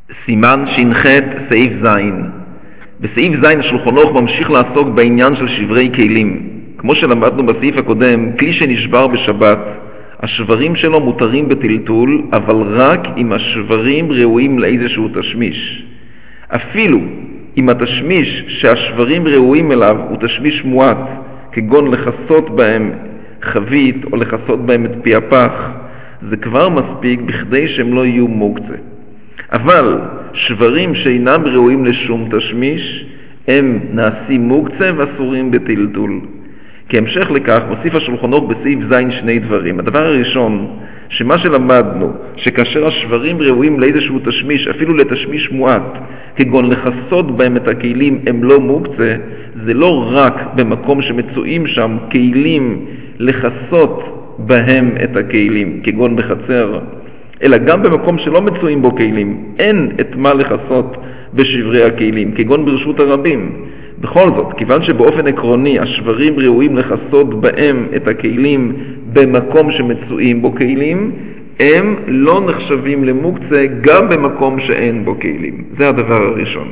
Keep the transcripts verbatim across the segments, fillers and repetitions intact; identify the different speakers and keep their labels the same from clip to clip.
Speaker 1: סימן ש"ח סעיף ז'. בסעיף ז' השולחן ערוך ממשיך לעסוק בעניין של שברי כלים. כמו שלמדנו בסעיף הקודם, כלי שנשבר בשבת, השברים שלו מותרים בטלטול, אבל רק אם השברים ראויים לאיזשהו תשמיש. אפילו אם התשמיש שהשברים ראויים אליו הוא תשמיש מועט, כגון לחסות בהם חבית או לחסות בהם את פי הפח, זה כבר מספיק בכדי שהם לא יהיו מוקצה. אבל שברים שאינם ראויים לשום תשמיש הם נעשים מוקצה ואסורים בטלטול. כהמשך לכך מוסיף השולחן ערוך בסעיף ז' שני דברים. הדבר הראשון, שמה שלמדנו, שכאשר השברים ראויים לאיזשהו תשמיש, אפילו לתשמיש מועט, כגון לחסות בהם את הכלים, הם לא מוקצה, זה לא רק במקום שמצויים שם כלים לחסות בהם את הכלים, כגון בחצר, אלא גם במקום שלא מצויים בו כלים, אין את מה לחסות בשברי הכלים, כגון ברשות הרבים. בכל זאת, כיוון שבאופן עקרוני השברים ראויים לחסות בהם את הכלים במקום שמצויים בו כלים, הם לא נחשבים למוקצה גם במקום שאין בו כלים. זה הדבר הראשון.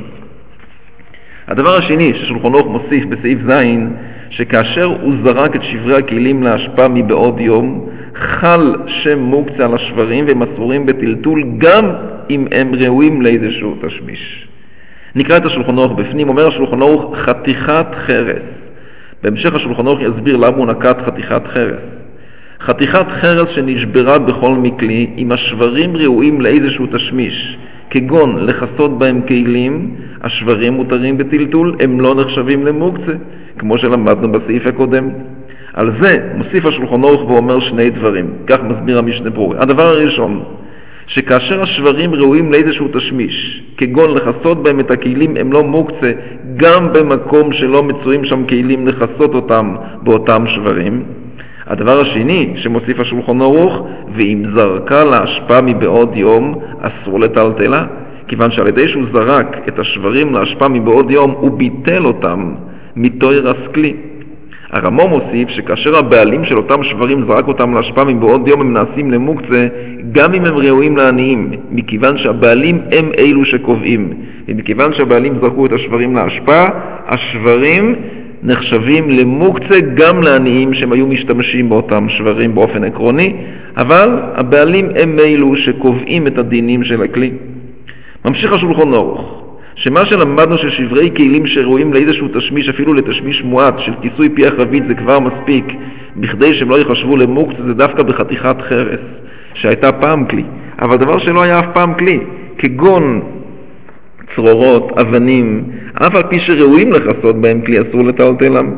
Speaker 1: הדבר השני ששולחן ערוך מוסיף בסעיף ז', שכאשר הוא זרק את שברי הכלים להשפעה מבעוד יום, חל שם מוקצה על השברים והם אסורים בטלטול גם אם הם ראויים לאיזשהו תשמיש. נקרא את השולחן ערוך בפנים. אומר השולחן ערוך חתיכת חרס. בהמשך השולחן ערוך יסביר למה הוא נקט חתיכת חרס. חתיכת חרס שנשברה בכל מכלי, אם השברים ראויים לאיזשהו תשמיש, כגון לחסות בהם כלים, השברים מותרים בטלטול, הם לא נחשבים למוקצה, כמו שלמדנו בסעיף הקודם. על זה מוסיף השולחן ערוך ואומר שני דברים. כך מסביר המשנה ברורה. הדבר הראשון, שכאשר השברים ראויים לאיזשהו תשמיש, כגון לחסות בהם את הכלים, הם לא מוקצה גם במקום שלא מצויים שם כלים לחסות אותם באותם שברים. הדבר השני שמוסיף השולחן ערוך, ואם זרקה להשפעה מבעוד יום, אסור לטלטלה, כיוון שעל ידי שהוא זרק את השברים להשפעה מבעוד יום, הוא ביטל אותם מתוירס כלי. הרמ"א מוסיף שכאשר הבעלים של אותם שברים זרק אותם להשפעה מבעוד יום, הם נעשים למוקצה גם אם הם ראויים לעניים, מכיוון שהבעלים הם אלו שקובעים, ומכיוון שהבעלים זרקו את השברים להשפעה, השברים נחשבים למוקצה גם לעניים שהם היו משתמשים באותם שברים באופן עקרוני, אבל הבעלים הם אלו שקובעים את הדינים של הכלי. ממשיך השולחן ערוך, שמה שלמדנו ששברי כלים שראויים לאיזשהו תשמיש, אפילו לתשמיש מועט של כיסוי פי החבית, זה כבר מספיק בכדי שהם לא יחשבו למוקצה, זה דווקא בחתיכת חרס שהייתה פעם כלי, אבל דבר שלא היה אף פעם כלי, כגון צרורות, אבנים, אף על פי שראויים לחסות בהם כלי, אסור לטלטלם.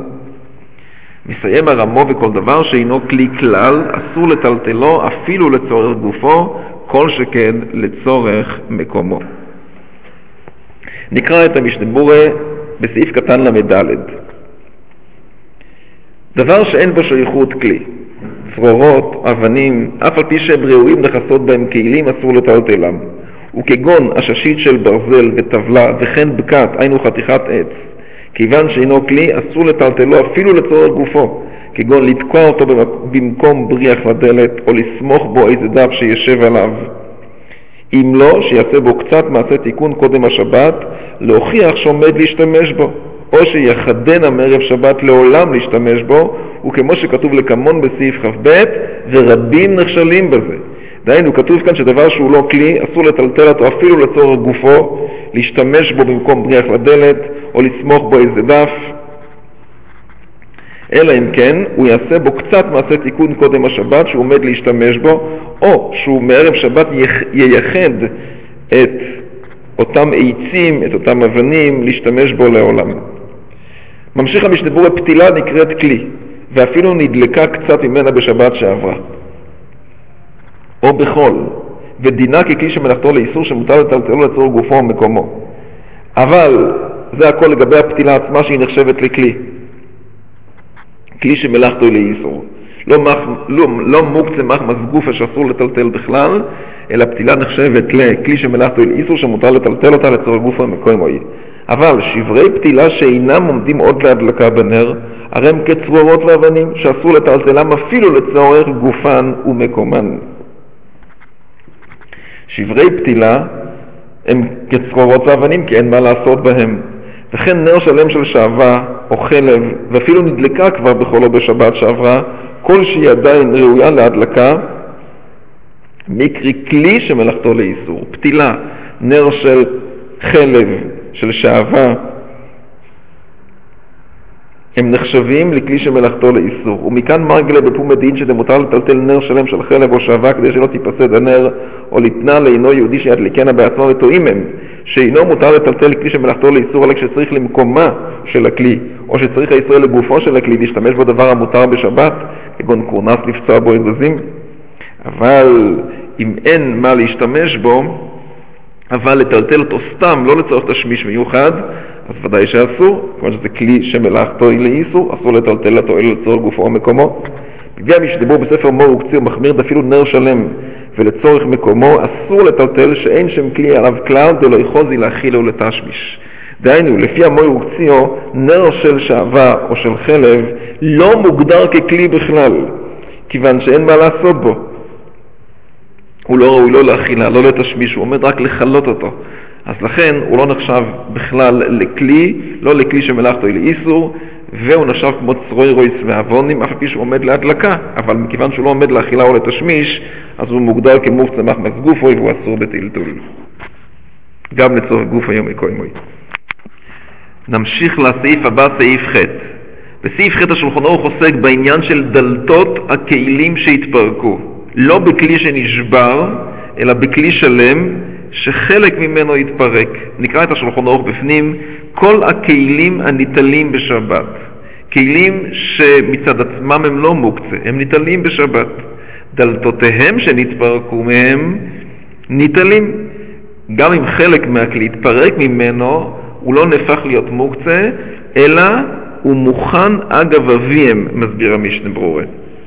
Speaker 1: מסיים הרמ"א, וכל דבר שאינו כלי כלל אסור לטלטלו אפילו לצורך גופו, כל שכן לצורך מקומו. נקרא את המשנה ברורה בסעיף קטן למד. דבר שאין בו שייכות כלי, צרורות, אבנים, אף על פי שהם ראויים לחסות בהם כלים, אסור לטלטלם. וכגון הששית של ברזל וטבלה וכן בקת, היינו חתיכת עץ, כיוון שאינו כלי, אסור לטלטלו אפילו לצורך גופו, כגון לתקוע אותו במקום בריח לדלת או לסמוך בו איזה דף שישב עליו. אם לא, שיעשה בו קצת מעשה תיקון קודם השבת, להוכיח שעומד להשתמש בו, או שיחדן מערב שבת לעולם להשתמש בו, וכמו שכתוב לקמון בסעיף כ"ב, ורבים נכשלים בזה. דהיינו, כתוב כאן שדבר שהוא לא כלי, אסור לטלטל אותו אפילו לצורך גופו, להשתמש בו במקום בריח לדלת, או לסמוך בו איזה דף. אלא אם כן, הוא יעשה בו קצת מעשה תיקון קודם השבת, שהוא עומד להשתמש בו, או שהוא מערב שבת ייחד את אותם עצים, את אותם אבנים, להשתמש בו לעולם. ממשיך המשנה ברורה, פתילה נקראת כלי, ואפילו נדלקה קצת ממנה בשבת שעברה. או בחול, ודינה ככלי שמלאכתו לאיסור שמותר לטלטלו לצורך גופו ומקומו. אבל זה הכל לגבי הפתילה עצמה שהיא נחשבת לכלי. כלי שמלאכתו לאיסור. לא, מח, לא, לא מוקצה מחמס גופה שאסור לטלטל בכלל, אלא פתילה נחשבת לכלי שמלאכתו לאיסור שמותר לטלטל אותה לצורך גופו ומקומו. אבל שברי פתילה שאינם עומדים עוד להדלקה בנר, הרי הם כצרורות ואבנים שאסור לטלטלם אפילו לצורך גופן ומקומן. שברי פתילה הם כצרורות ואבנים, כי אין מה לעשות בהם. וכן נר שלם של שעבה או חלב, ואפילו נדלקה כבר בחולו בשבת שעברה, כל שהיא עדיין ראויה להדלקה, מקרי כלי שמלאכתו לאיסור. פתילה, נר של חלב, של שעבה, הם נחשבים לכלי שמלאכתו לאיסור. ומכאן מרגלה בפום מדין שדמותר לטלטל נר שלם של חלב או שעבה כדי שלא תיפסד הנר, או לתנה לאינו יהודי שידליקנה בעצמו, וטועים הם שאינו מותר לטלטל כלי שמלאכתו לאיסור, אלא כשצריך למקומה של הכלי, או שצריך הישראל לגופו של הכלי להשתמש בו דבר המותר בשבת, כגון קורנס לפצוע בו אגוזים. אבל אם אין מה להשתמש בו, אבל לטלטל אותו סתם, לא לצורך תשמיש מיוחד, אז ודאי שאסור, כיוון שזה כלי שמלאכתו היא לאיסור, אסור לטלטל אותו אלא לצורך גופו או מקומו. בגלל מי שדיבור בספר מור וקציר מחמיר אפילו נר שלם ולצורך מקומו, אסור לטלטל שאין שם כלי עליו כלל דלא יחוזי להכילו לתשמיש. דהיינו, לפי המור וקציר, נר של שעבה או של חלב לא מוגדר ככלי בכלל, כיוון שאין מה לעשות בו. הוא לא ראוי לא להכילה, לא לתשמיש, הוא עומד רק לחלות אותו. אז לכן הוא לא נחשב בכלל לכלי, לא לכלי שמלאכתו היא לאיסור, והוא נחשב כמו צרוי רויס ועוונים, אף פי שהוא עומד להדלקה, אבל מכיוון שהוא לא עומד לאכילה או לתשמיש, אז הוא מוגדר כמוף צמח מסגופוי והוא אסור בטלטול. גם לצורך גוף היום מקוימוי. נמשיך לסעיף הבא, סעיף ח'. בסעיף ח' השולחן ערוך עוסק בעניין של דלתות הכלים שהתפרקו. לא בכלי שנשבר, אלא בכלי שלם שחלק ממנו יתפרק. נקרא את השולחן ערוך בפנים, כל הכלים הניטלים בשבת. כלים שמצד עצמם הם לא מוקצה, הם ניטלים בשבת. דלתותיהם שנתפרקו מהם ניטלים. גם אם חלק מהכלי יתפרק ממנו, הוא לא נהפך להיות מוקצה, אלא הוא מוכן אגב אביהם, מסביר המשנה ברורה.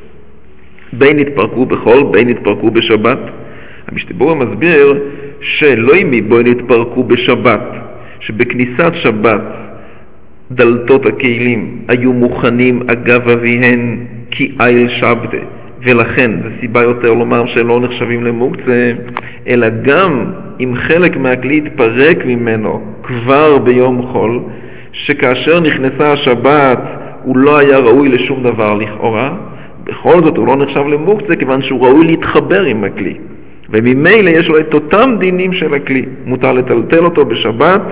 Speaker 1: בין יתפרקו בחול, בין יתפרקו בשבת. המשנה ברורה מסביר שלא ימי בו יתפרקו בשבת, שבכניסת שבת דלתות הכלים היו מוכנים אגב אביהן כי איל שבתה, ולכן זו סיבה יותר לומר שלא נחשבים למוקצה, אלא גם אם חלק מהכלי התפרק ממנו כבר ביום חול, שכאשר נכנסה השבת הוא לא היה ראוי לשום דבר לכאורה, בכל זאת הוא לא נחשב למוקצה כיוון שהוא ראוי להתחבר עם הכלי, וממילא יש לו את אותם דינים של הכלי. מותר לטלטל אותו בשבת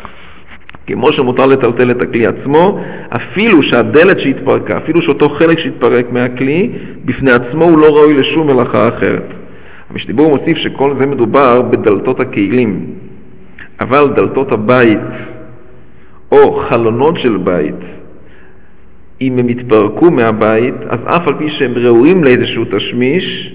Speaker 1: כמו שמותר לטלטל את הכלי עצמו, אפילו שהדלת שהתפרקה, אפילו שאותו חלק שהתפרק מהכלי, בפני עצמו הוא לא ראוי לשום מלאכה אחרת. המשנה ברורה מוסיף שכל זה מדובר בדלתות הכלים, אבל דלתות הבית או חלונות של בית, אם הם התפרקו מהבית, אז אף על פי שהם ראויים לאיזשהו תשמיש,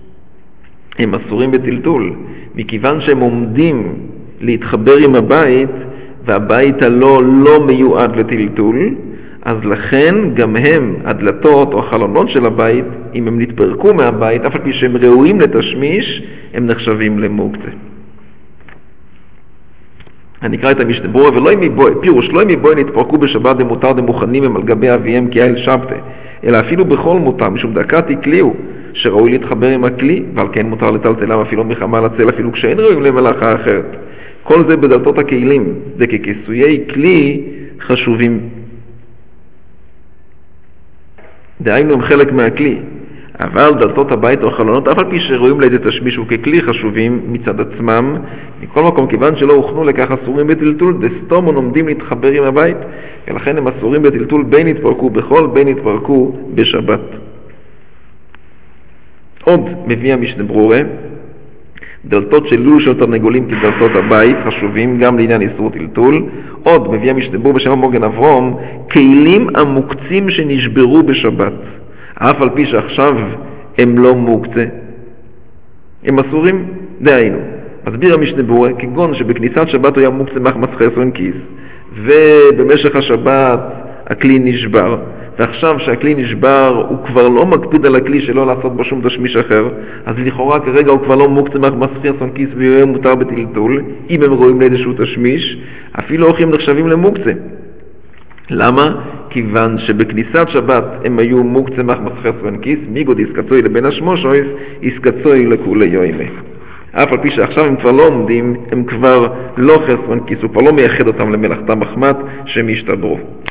Speaker 1: הם אסורים בטלטול, מכיוון שהם עומדים להתחבר עם הבית, והבית הלא לא מיועד לטלטול, אז לכן גם הם, הדלתות או החלונות של הבית, אם הם נתפרקו מהבית, אף על פי שהם ראויים לתשמיש, הם נחשבים למוקצה. אני אקרא את המשנה ברורה, ולא ימי בוי, פירוש, לא ימי בוי נתפרקו בשבת דמותר דמוכנים הם על גבי אביהם כי איל שבתה, אלא אפילו בכל מותר, משום דקת הכליהו, שראוי להתחבר עם הכלי, ועל כן מותר לטלטלם אפילו מחמה לצל, אפילו כשאין ראויים למלאכה אחרת. כל זה בדלתות הכלים, זה ככיסויי כלי חשובים. דהיינו הם חלק מהכלי, אבל דלתות הבית או החלונות, אף על פי שראויים לידי תשמיש וככלי חשובים מצד עצמם, מכל מקום כיוון שלא הוכנו לכך אסורים בטלטול, דסתומון עומדים להתחבר עם הבית, ולכן הם אסורים בטלטול בין יתפרקו בחול, בין יתפרקו בשבת. עוד מביא המשנה ברורה, דלתות של לול של תרנגולים כדלתות הבית חשובים גם לעניין איסור טלטול. עוד מביא המשנה ברורה בשם המוגן אברום, כלים המוקצים שנשברו בשבת, אף על פי שעכשיו הם לא מוקצה, הם אסורים. דהיינו, מסביר המשנה ברורה, כגון שבכניסת שבת היה מוקצה מחמס חסרון כיס, ובמשך השבת הכלי נשבר, ועכשיו שהכלי נשבר הוא כבר לא מקפיד על הכלי שלא לעשות בו שום תשמיש אחר, אז לכאורה כרגע הוא כבר לא מוקצה מחמס חסרון כיס ויהיה מותר בטלטול, אם הם רואים לאיזשהו תשמיש, אפילו אוכים נחשבים למוקצה. למה? כיוון שבכניסת שבת הם היו מוקצה מחמס חסרון כיס, מיגוד יסקצוי לבין השמושויס, יסקצוי לכולי יוימה. אף על פי שעכשיו הם כבר לא עומדים, הם כבר לא חסרון כיס, הוא כבר לא מייחד אותם למלאכתם מחמת שהם ישתברו.